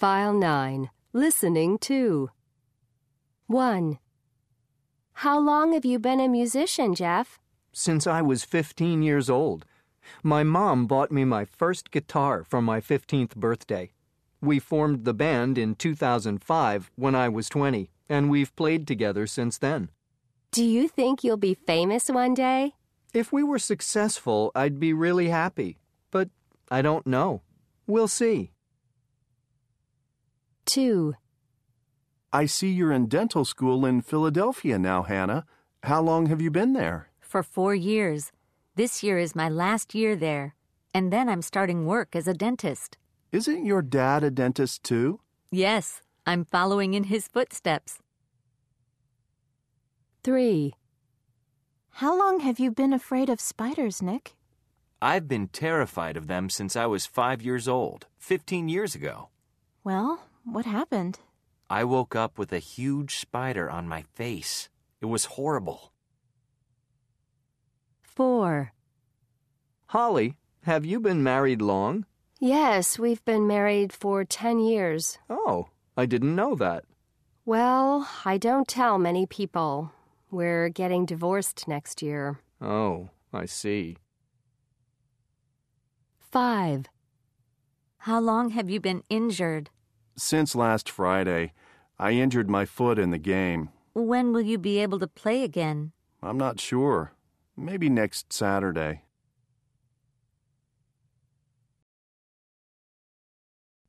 File 9. Listening 2. 1. How long have you been a musician, Jeff? Since I was 15 years old. My mom bought me my first guitar for my 15th birthday. We formed the band in 2005 when I was 20, and we've played together since then. Do you think you'll be famous one day? If we were successful, I'd be really happy. But I don't know. We'll see. 2. I see you're in dental school in Philadelphia now, Hannah. How long have you been there? For 4 years. This year is my last year there, and then I'm starting work as a dentist. Isn't your dad a dentist too? Yes, I'm following in his footsteps. 3. How long have you been afraid of spiders, Nick? I've been terrified of them since I was 5 years old, 15 years ago. Well, what happened? I woke up with a huge spider on my face. It was horrible. 4. Holly, have you been married long? Yes, we've been married for 10 years. Oh, I didn't know that. Well, I don't tell many people. We're getting divorced next year. Oh, I see. 5. How long have you been injured? Since last Friday. I injured my foot in the game. When will you be able to play again? I'm not sure. Maybe next Saturday.